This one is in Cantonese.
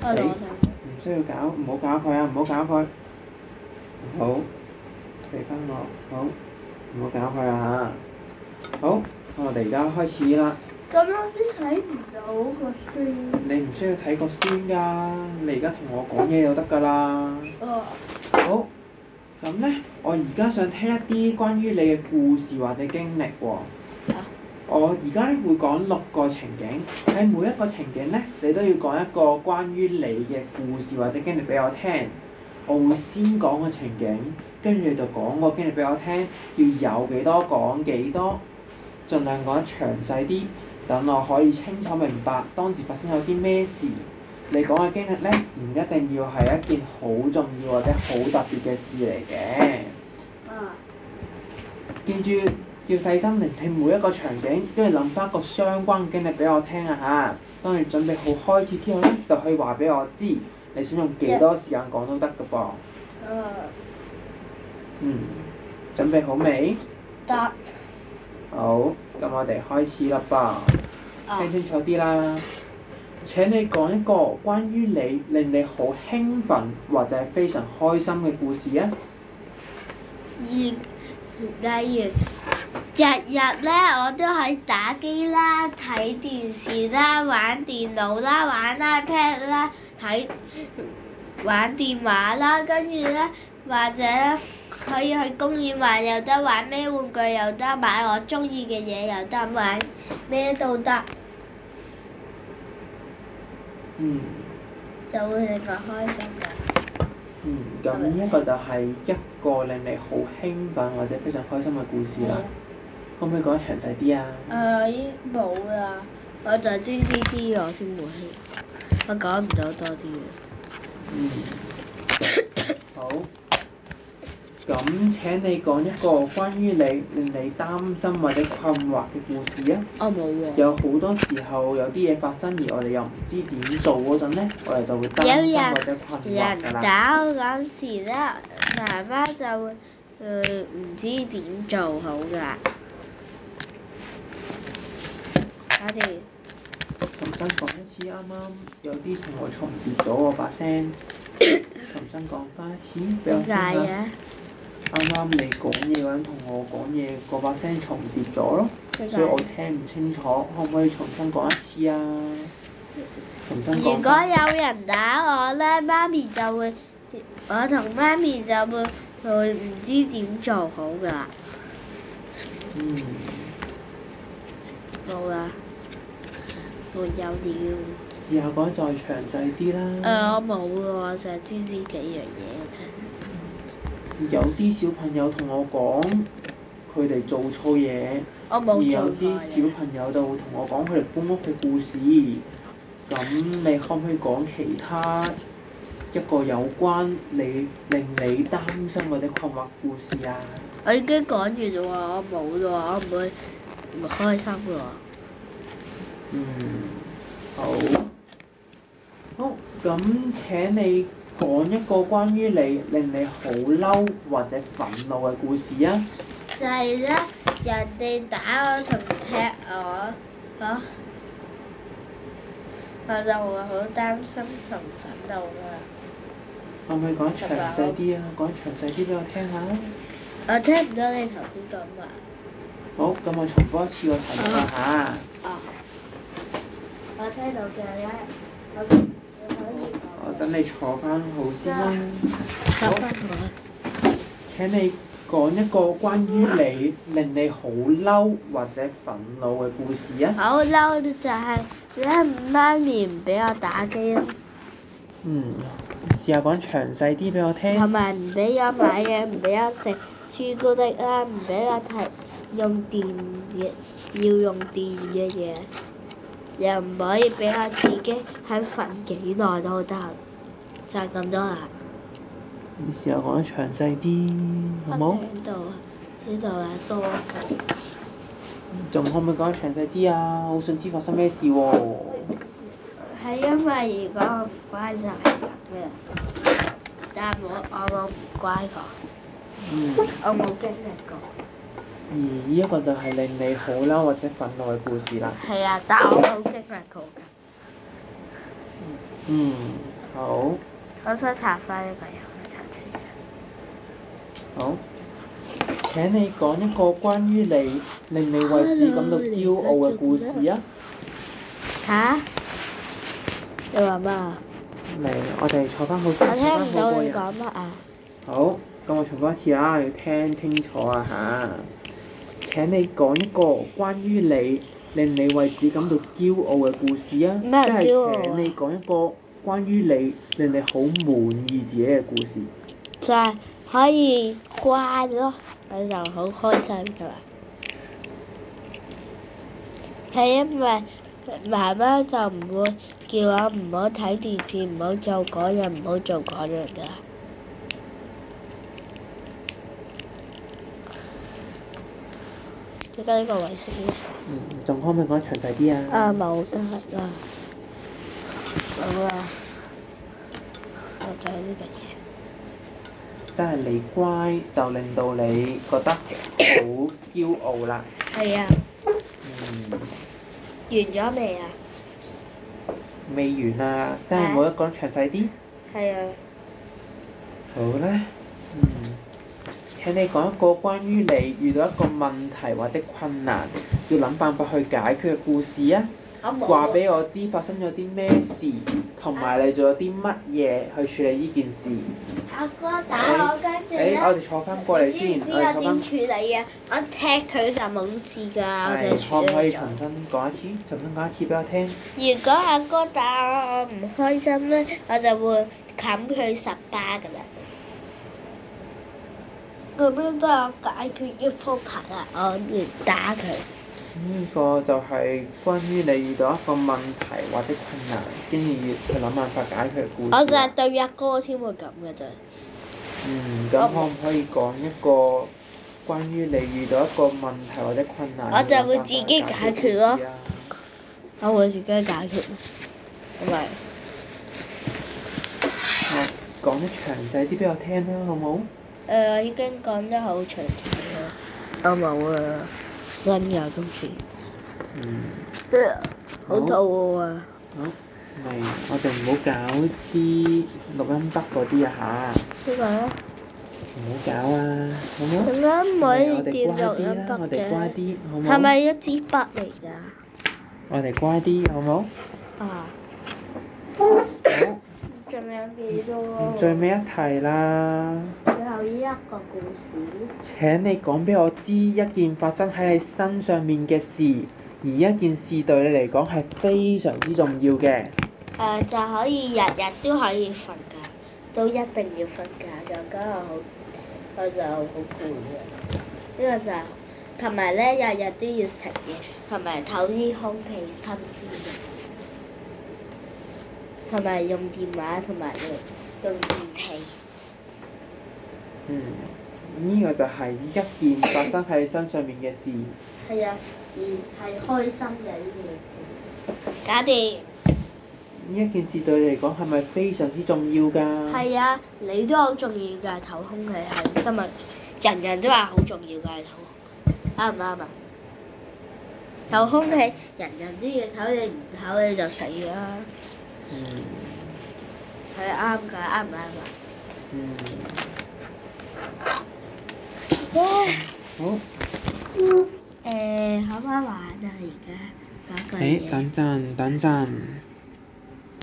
唔需要搞，唔好搞佢啊！唔好搞佢。好，俾翻我。好，唔好搞佢啊嚇。好，我哋而家開始啦。 咁我都睇唔到個 screen。 你唔需要睇個 screen 㗎，你而家同我講嘢就得㗎啦。 哦。 好，咁咧，我而家想聽一啲關於你嘅故事或者經歷喎。我而家咧會講6個情景，喺每一個情景咧，你都要講一個關於你嘅故事或者經歷俾我聽。我會先講個情景，跟住你就講個經歷俾我聽，要有幾多講幾多，盡量講得詳細啲，等我可以清楚明白當時發生咗啲咩事。你講嘅經歷咧，唔一定要係一件好重要或者好特別嘅事嚟嘅。記住要細心聆聽每一個場景，跟住諗翻個相關嘅經歷俾我聽啊嚇！當你準備好開始之後咧，就可以話俾我知，你想用幾多時間講都得㗎噃。準備好未？ 得。 好，咁我哋開始啦噃。聽清楚啲啦。請你講一個關於你令你好興奮或者係非常開心嘅故事啊！ 例如日日咧，我都喺打機啦、睇電視啦、玩電腦啦、玩 iPad 啦、玩電話啦，跟住咧或者可以去公園玩又得，玩咩玩具又得，買我中意嘅嘢又得，玩咩都得。就會令我開心㗎。 咁呢一個就係一個令你好興奮或者非常開心嘅故事啦。可唔可以講得詳細啲啊？ 已經冇啦，我就知呢啲我先會興，我講唔到多啲嘅。 好。咁請你講一個關於你令你擔心或者困惑嘅故事啊！ 我冇喎。 有好多時候有啲嘢發生，而我哋又唔知點做嗰陣咧，我哋就會擔心或者困惑㗎啦。 有人打我嗰時咧，媽媽就會唔知點做好㗎。我哋重新講一次，啱啱有啲同我重疊咗喎把聲。重新講翻一次俾我聽下。 點解嘅？ 啱啱你講嘢嗰陣同我講嘢嗰把聲重疊咗咯，所以我聽唔清楚，可唔可以重新講一次啊？重新講。 如果有人打我咧，我同媽咪就會唔知點做好㗎。冇啦，沒有了。 試下講得再詳細啲啦。 我冇喎，我就係知呢幾樣嘢嘅啫。 有啲小朋友同我講，佢哋做錯嘢， 我冇做過嘢。 而有啲小朋友就會同我講佢哋搬屋嘅故事。咁你可唔可以講其他一個有關令你擔心或者困惑故事啊？ 我已經講完咗喎，我冇咯，我唔會唔開心喎。 好。好，咁請你講一個關於你令你好嬲或者憤怒嘅故事啊！ 就係咧，人哋打我同踢我，我就會好擔心同憤怒㗎。 可唔可以講詳細啲啊？講詳細啲俾我聽下。 我聽唔到你頭先講話。 好，咁我重複一次個題目啦嚇。 我聽到嘅。 我等你坐翻好先啦。好。請你講一個關於你令你好嬲或者憤怒嘅故事啊！ 好嬲就係媽咪唔俾我打機咯。 試下講詳細啲俾我聽。 同埋唔俾我買嘢，唔俾我食朱古力啦，唔俾我用電嘅，要用電嘅嘢，又唔可以俾我自己喺瞓幾耐都得，就係咁多啦。 你試下講得詳細啲，好冇？ 呢度啊，多謝。 仲可唔可以講得詳細啲啊？好想知發生咩事喎？ 係因為如果我唔乖就係咁嘅，但係我冇唔乖過。我冇經歷過。 而呢一個就係令你好嬲或者憤怒嘅故事啦。 係啊，但我冇經歷過㗎。 好。 我想查翻呢個人，我查先生。 好。請你講一個關於你令你為自己感到驕傲嘅故事啊！ 嚇？你話咩啊？ 嚟，我哋坐翻好先， 我坐翻聽唔到你好個人。 講乜啊？ 好，咁我重複一次啦，要聽清楚啊嚇！請你講一個關於你令你為自己感到驕傲嘅故事啊！ 咩即係驕傲啊請你講一個關於你令你好滿意自己嘅故事。 就係可以乖咯，你就好開心㗎啦。係因為媽媽就唔會叫我唔好睇電視，唔好做嗰樣，唔好做嗰樣㗎。點解呢個位色呢？ 仲可唔可以講詳細啲啊？ 啊，冇得啦，冇啦，就係呢個嘢。 即係你乖就令到你覺得好驕傲啦。 係啊。完咗未啊？ 未完啊！真係冇得講詳細啲。 係啊。 好啦。請你講一個關於你遇到一個問題或者困難，要諗辦法去解決嘅故事啊！話俾我知發生咗啲咩事，同埋你做咗啲乜嘢去處理呢件事。 阿哥打我，跟住咧， 我哋坐翻過嚟先。 你知唔知我點處理啊？我踢佢就冇事㗎，我就處理咗。 可唔可以重新講一次？重新講一次俾我聽。 如果阿哥打我唔開心咧，我就會冚佢10巴㗎啦。咁樣都有解決嘅方法啦，我要打佢。 呢個就係關於你遇到一個問題或者困難，跟住要去諗辦法解決嘅故事。 我就係對阿哥先會咁嘅啫。 咁可唔可以講一個關於你遇到一個問題或者困難？ 我就會自己解決咯。我會自己解決，因為講得詳細啲俾我聽啦，好冇？ 我已經講得好詳細啦。我冇啊，真㗎今次。好肚餓啊！ 好，嚟，我哋唔好搞啲錄音筆嗰啲啊嚇。 點解咧？ 唔好搞啊，好冇？ 點解唔可以我哋掂錄音乖啲啦，我哋乖筆嘅？ 啲，好冇？ 係咪一支筆嚟㗎？ 我哋乖啲，好冇？ 啊！ 好。 仲有幾多？ 最尾一題啦。 最後一個故事。 請你講俾我知一件發生喺你身上面嘅事，而一件事對你嚟講係非常之重要嘅。 就可以日日都可以瞓覺，都一定要瞓覺，我就好攰嘅。呢個就同埋咧，日日都要食嘢，同埋透啲空氣新鮮嘅，同埋用電話，同埋用電器。 呢個就係一件發生喺你身上面嘅事。 係啊，而係開心嘅呢件事。搞掂。 呢一件事對你嚟講係咪非常之重要㗎？ 係啊，你都好重要㗎，透空氣係生物，人人都話好重要㗎，係透空氣，啱唔啱啊？透空氣，人人都要透，你唔透你就死啦。係啱㗎，啱唔啱啊？ 好。 可唔可以玩啊？而家講句嘢。 等陣。